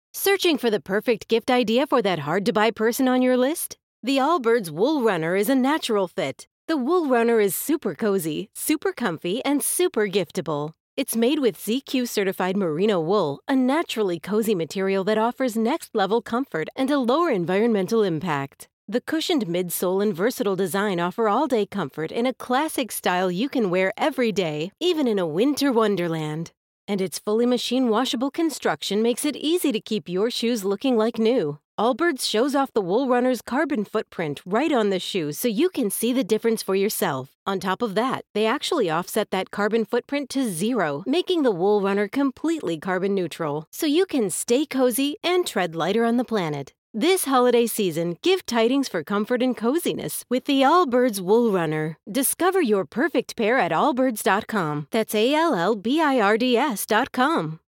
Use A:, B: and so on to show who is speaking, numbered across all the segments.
A: Searching for the perfect gift idea for that hard-to-buy person on your list? The Allbirds Wool Runner is a natural fit. The Wool Runner is super cozy, super comfy, and super giftable. It's made with ZQ-certified merino wool, a naturally cozy material that offers next-level comfort and a lower environmental impact. The cushioned midsole and versatile design offer all-day comfort in a classic style you can wear every day, even in a winter wonderland. And its fully machine-washable construction makes it easy to keep your shoes looking like new. Allbirds shows off the Wool Runner's carbon footprint right on the shoe so you can see the difference for yourself. On top of that, they actually offset that carbon footprint to 0, making the Wool Runner completely carbon neutral, so you can stay cozy and tread lighter on the planet. This holiday season, give tidings for comfort and coziness with the Allbirds Wool Runner. Discover your perfect pair at allbirds.com. That's ALLBIRDS.com.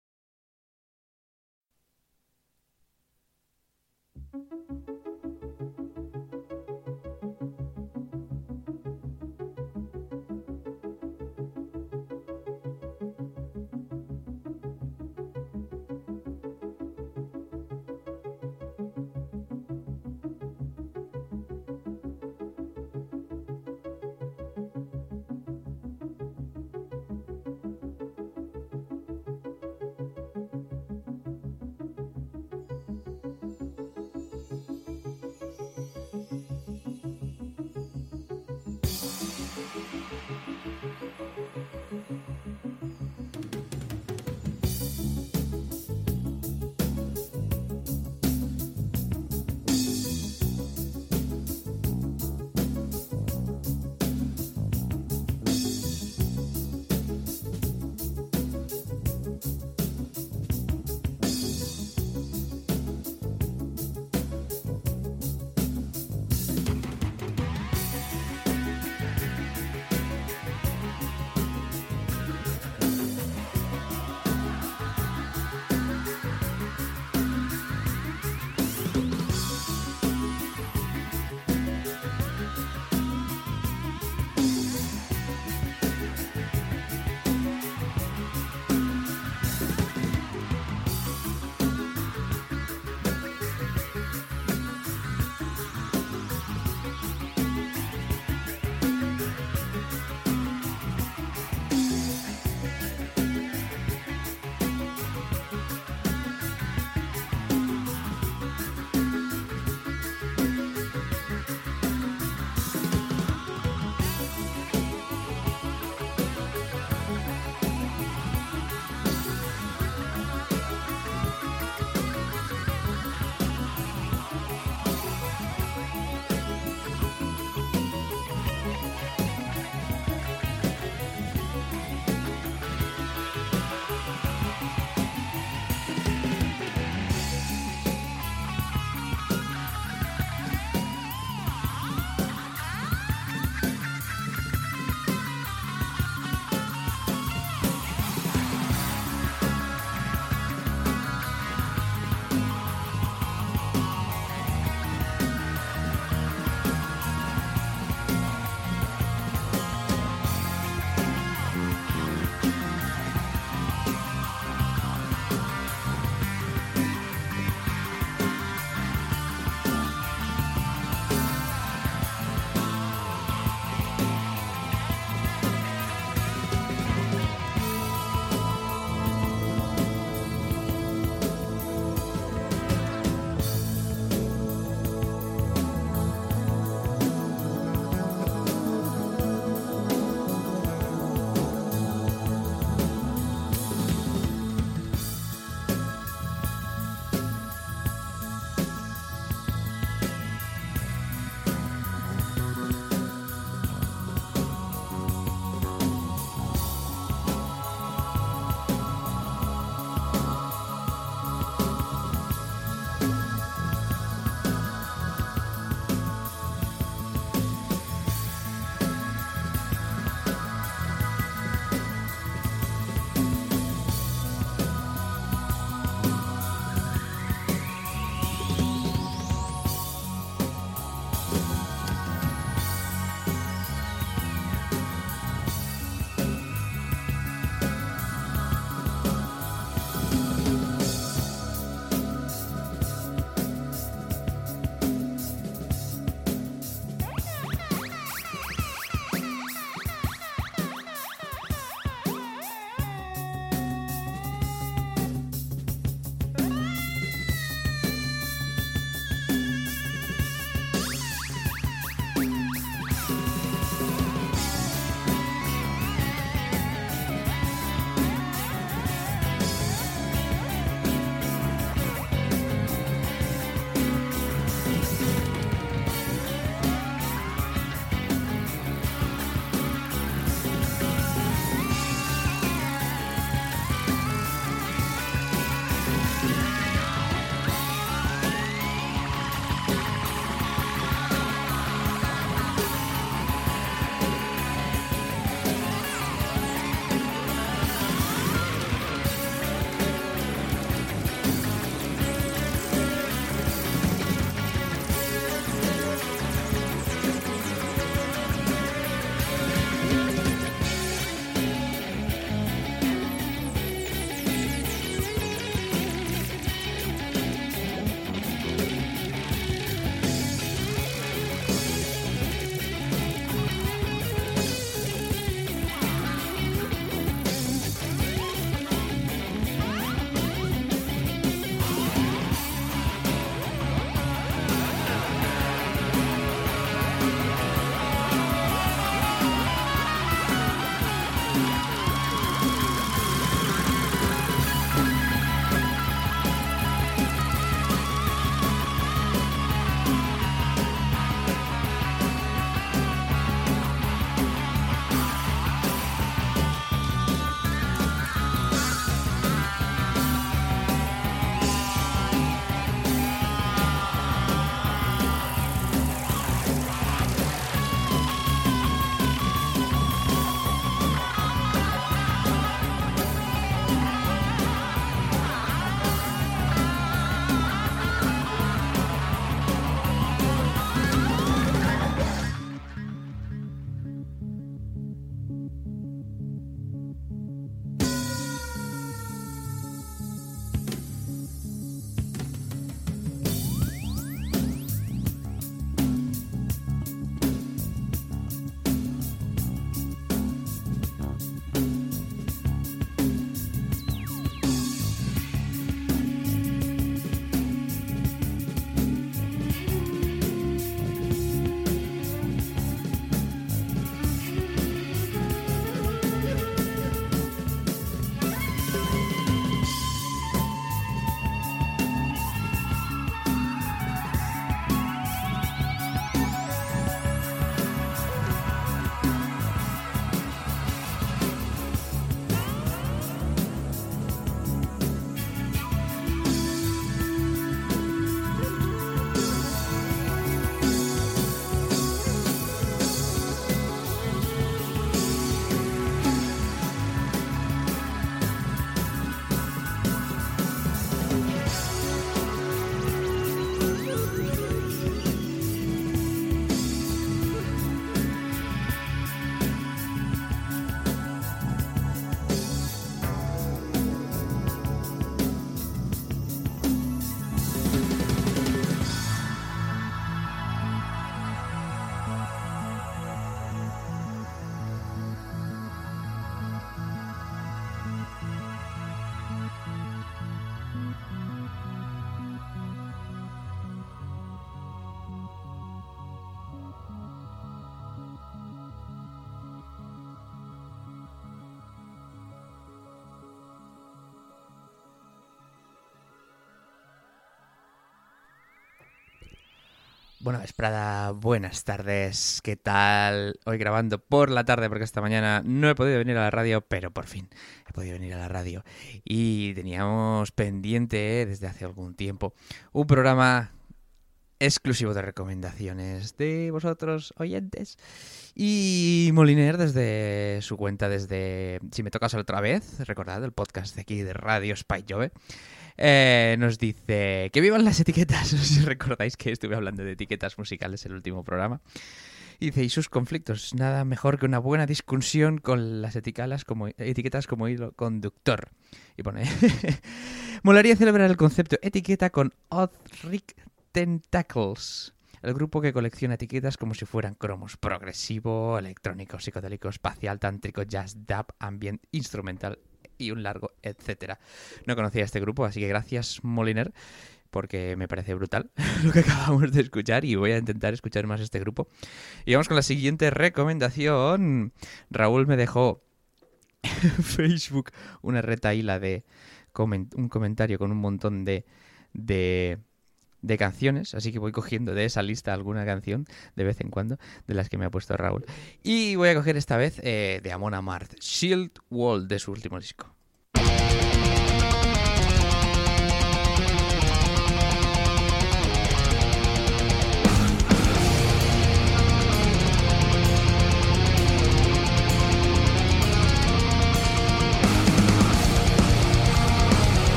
B: Bueno, Esprada, buenas tardes, ¿qué tal? Hoy grabando por la tarde porque esta mañana no he podido venir a la radio, pero por fin he podido venir a la radio. Y teníamos pendiente desde hace algún tiempo un programa exclusivo de recomendaciones de vosotros, oyentes. Y Moliner, desde su cuenta, desde Si me tocas otra vez, recordad el podcast de aquí de Radio Spike Jove, nos dice que vivan las etiquetas. No sé si recordáis que estuve hablando de etiquetas musicales en el último programa. Y dice, y sus conflictos, nada mejor que una buena discusión con las etiquetas como hilo conductor. Y pone, molaría celebrar el concepto etiqueta con Odric Tentacles, el grupo que colecciona etiquetas como si fueran cromos: progresivo, electrónico, psicodélico, espacial, tántrico, jazz, dub, ambient, instrumental y un largo etcétera. No conocía este grupo, así que gracias, Moliner, porque me parece brutal lo que acabamos de escuchar y voy a intentar escuchar más este grupo. Y vamos con la siguiente recomendación. Raúl me dejó en Facebook una retahíla de un comentario con un montón de canciones, así que voy cogiendo de esa lista alguna canción de vez en cuando de las que me ha puesto Raúl, y voy a coger esta vez de Amon Amarth, Shield Wall, de su último disco.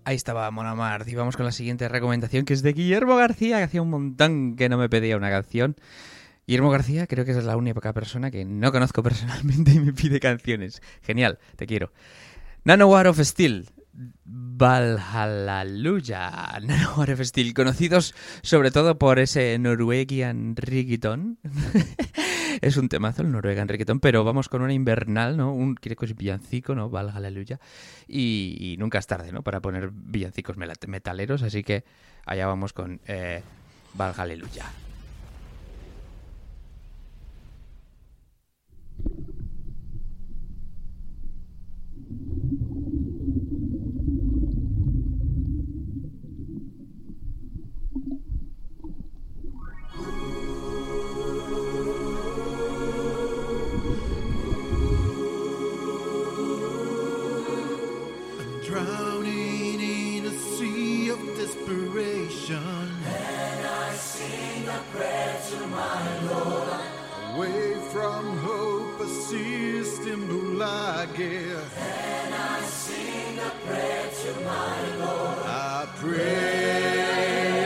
B: Ahí estaba Mon Amarth. Y vamos con la siguiente recomendación, que es de Guillermo García, que hacía un montón que no me pedía una canción. Guillermo García creo que es la única persona que no conozco personalmente y me pide canciones. Genial, te quiero. Nanowar of Steel, Valhalla, Nanowar of Steel, conocidos sobre todo por ese Norwegian Reggaeton. Es un temazo el Norwegian Reggaeton, pero vamos con una invernal, ¿no? Creo que es villancico, ¿no? Valhalla. Y nunca es tarde, ¿no? Para poner villancicos metaleros, así que allá vamos con Valhalla.
C: Drowning in a sea of desperation, and I sing a prayer to my Lord. Away from hope, a system bulage, and I sing a prayer to my Lord. I pray,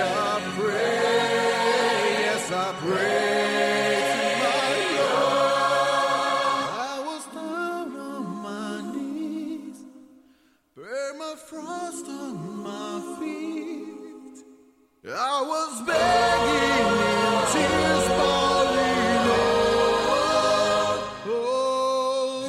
C: yes, I pray. Frost on my feet, I was begging in tears for thee, Lord. Oh,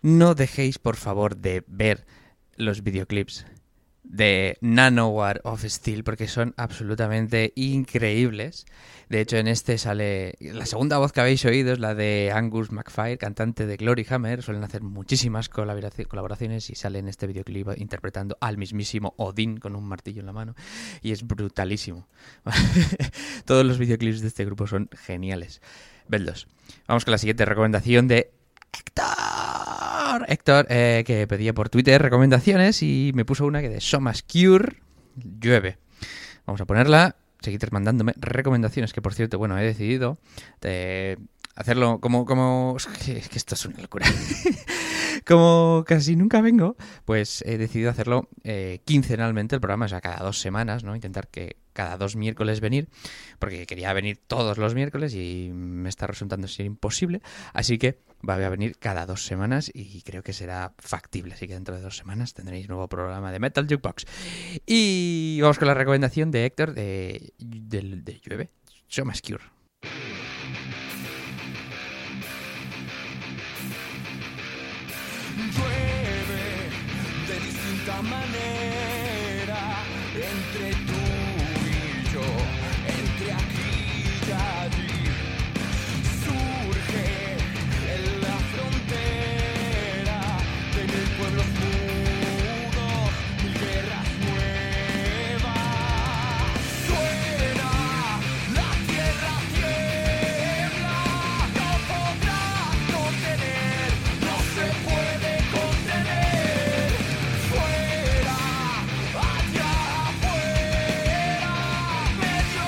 B: no dejéis por favor de ver los videoclips de Nanowar of Steel porque son absolutamente increíbles. De hecho, en este sale la segunda voz que habéis oído, es la de Angus MacFire, cantante de Glory Hammer. Suelen hacer muchísimas colaboraciones y sale en este videoclip interpretando al mismísimo Odín con un martillo en la mano y es brutalísimo. Todos los videoclips de este grupo son geniales. Vedlos. Vamos con la siguiente recomendación de Héctor, que pedía por Twitter recomendaciones y me puso una que de Somas Cure, Llueve. Vamos a ponerla, seguid mandándome recomendaciones, que por cierto, bueno, he decidido hacerlo como... Es que esto es una locura. Como casi nunca vengo, pues he decidido hacerlo quincenalmente el programa, o sea, cada 2 semanas, ¿no? Intentar que cada 2 miércoles venir, porque quería venir todos los miércoles y me está resultando ser imposible, así que voy a venir cada 2 semanas y creo que será factible, así que dentro de 2 semanas tendréis nuevo programa de Metal Jukebox. Y vamos con la recomendación de Héctor de Llueve, Somas Cure.
D: Llueve de distinta manera entre tú y yo, entre aquí y allí. Surge en la frontera de 1000 pueblos mudos, 1000 guerras nuevas. Suena, la tierra tiembla, no podrás contener, no se puede contener. Fuera, allá afuera, medio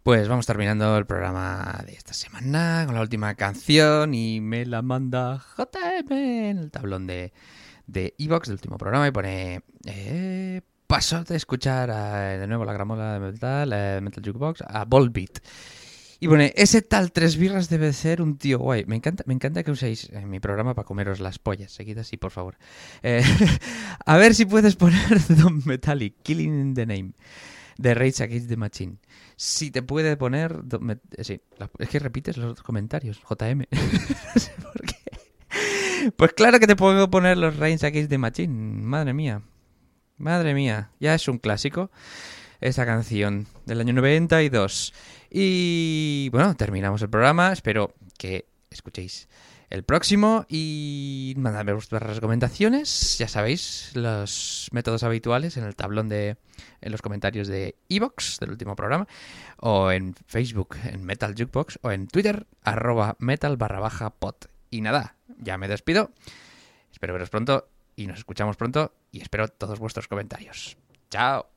B: Pues vamos terminando el programa de esta semana con la última canción y me la manda JM en el tablón de iVoox del último programa y pone paso de escuchar de nuevo la gramola de Metal Jukebox a Volbeat. Y pone, ese tal 3 birras debe ser un tío guay. Me encanta que uséis mi programa para comeros las pollas. Seguid así, por favor. A ver si puedes poner Don Metallic, Killing in the Name, de Rage Against the Machine. Si te puede poner... sí, es que repites los otros comentarios, JM. No sé por qué. Pues claro que te puedo poner los Rage Against the Machine. Madre mía. Ya es un clásico esta canción del año 92. Y bueno, terminamos el programa. Espero que escuchéis el próximo y mandadme vuestras recomendaciones. Ya sabéis, los métodos habituales en el tablón en los comentarios de iVoox del último programa, o en Facebook en Metal Jukebox, o en Twitter @metal_pod. Y nada, ya me despido. Espero veros pronto y nos escuchamos pronto y espero todos vuestros comentarios. ¡Chao!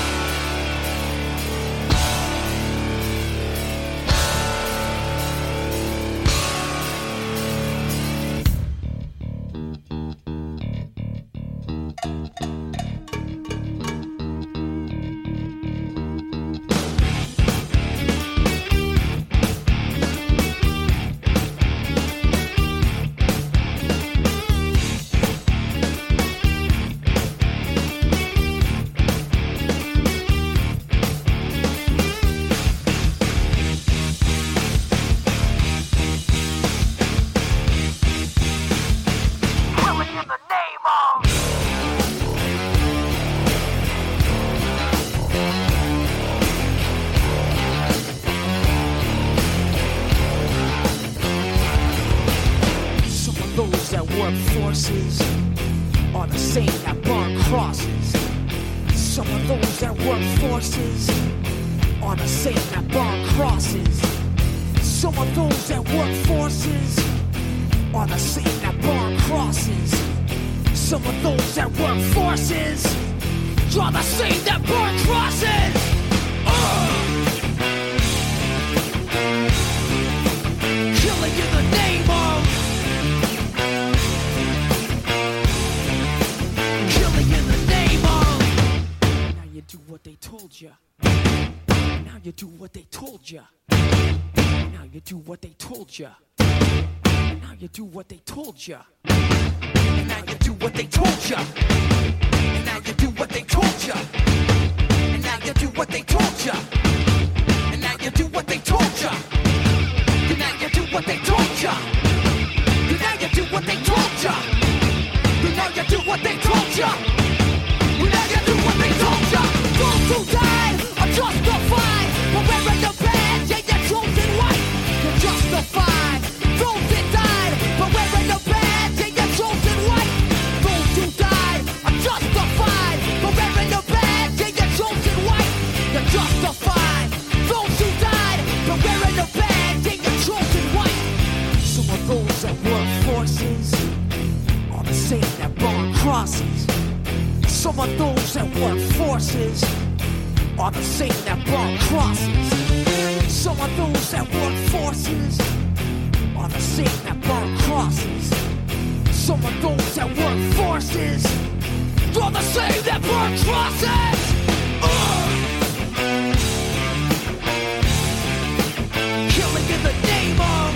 D: forces are the same that burn crosses. Some of those that work forces are the same that burn crosses. Some of those that work forces are the same that burn crosses. Some of those that work forces are the same that burn crosses. Killing in the name of, killing in the name of. Now you do what they told you. Now you do what they told you. Now you do what they told you. Now you do what they told you. Now you do what they told you. Now you do what they told you. And now you do what they told you. And now you do what they told you. And now you do what they told you. And now you do what they told you. And now you do what they told you. And now you do what they told you. Those who died are justified for wearing the badge and your chosen white. You're justified. Those that died for wearing the badge and your chosen white. Those who died are justified for wearing the badge and your chosen white. You're justified. Those who died for wearing the badge and your chosen white. Some of those that work forces are the same that burn crosses. Some of those that work forces are the same that burn crosses. Some of those that work forces are the same that burn crosses. Some of those that work forces are the same that burn crosses. Killing in the name of,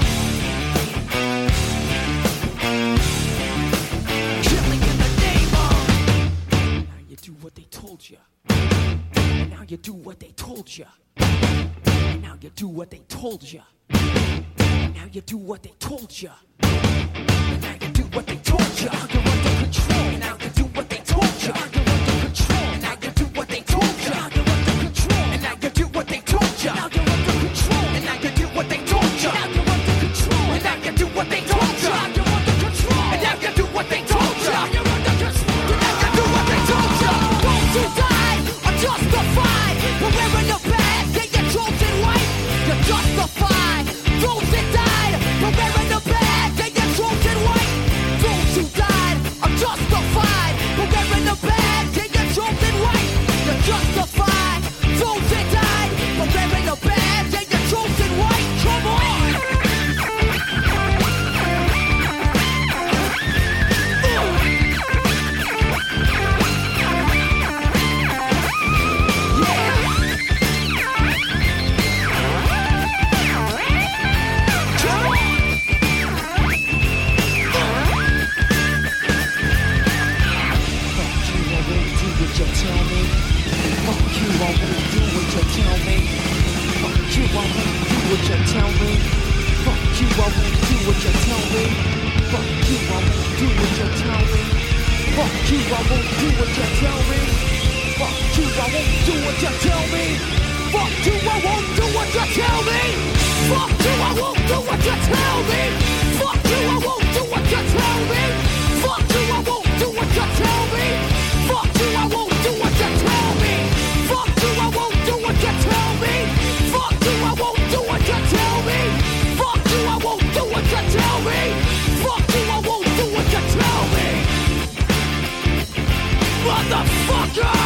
D: killing in the name of. Now you do what they told you. Now you do what they told you. Now you do what they told you. Now you do what they told you. Now you do what they told you. You're under control. Now you do what they told you. You're under control. Now you do what they told you. You're under control. And now you do what they told you. Now you're under control. And now you do what they told you. Now you're under control. And now you do what they told you. Now you're under control. And now you do what they told you. Now you're under control. And now you do what they told you. Those who died are justified for wearing the badge and your chosen white. You're justified. Those that died for wearing the badge and your chosen white. Those who died are justified for wearing the badge and your chosen white. You're justified. Those that died for wearing the badge you tell me. Fuck you, I won't do what you tell me. Fuck you, I won't do what you tell me. Fuck you, I won't do what you tell me. Fuck you, I won't do what you tell me. Fuck you, I won't do what you tell me. Fuck you, I won't do what you tell me. Fuck you, I won't do what you tell me. Fuck you, I won't do what you tell me. Fuck you, I won't do what you tell me. Fuck you, I won't do what you tell me. Fuck you, I won't do what you tell me. Fuck you, I won't do what you tell me. Fuck you, I won't do what you tell me. Fuck you, I won't do what you tell me. Fuck you, I won't do what you tell me. Motherfucker!